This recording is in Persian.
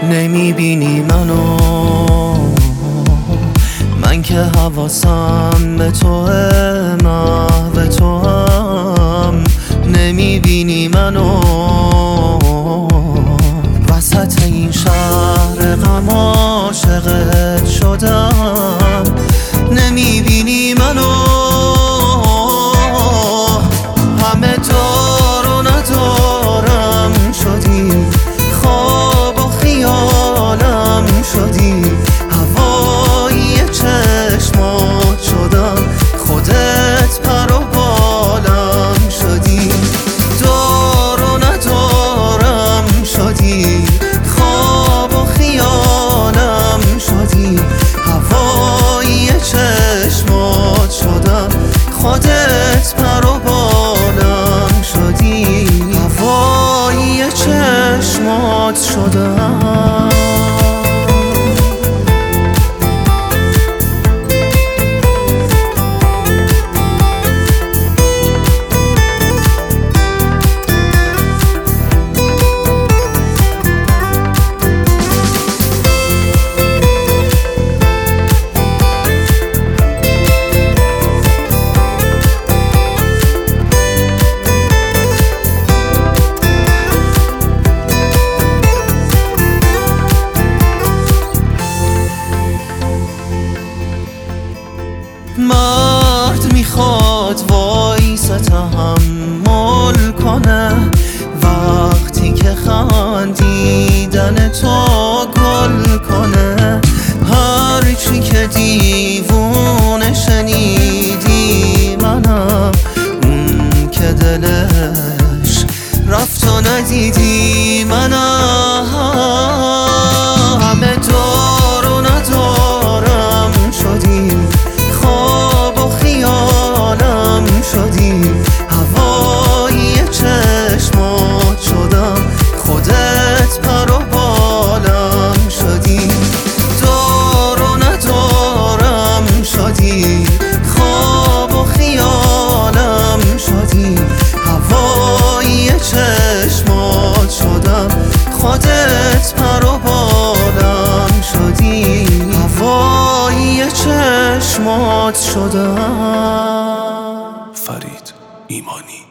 نمیبینی منو، من که حواسم به توه، محو توام. نمیبینی منو وسط این شهر غم عاشقت شدم. نمیبینی منو، همه دار و ندارم شدی، خواب و خیالم شدی، هوای چشمات شدم، خودت پر و بالم شدی. دار و ندارم شدی، خواب و خیالم شدی، هوای چشمات شدم، خودت پر و بالم شدی، هوای چشمات شدم. مرد میخواد وایس تحمل کنه وقتی که خندیدن تو گل کنه. هرچی که دیوونه شنیدی منم، اون که دلش رفت و ندیدی منم. همه دار و ندارم شدی، خواب و خیالم شدی، هوای چشمات شدم، خودت پر و بالم شدی. دار و ندارم شدی، خواب و خیالم شدی، هوای چشمات شدم، خودت پر و بالم شدی، هوای چشمات شدم. فرید ایمانی.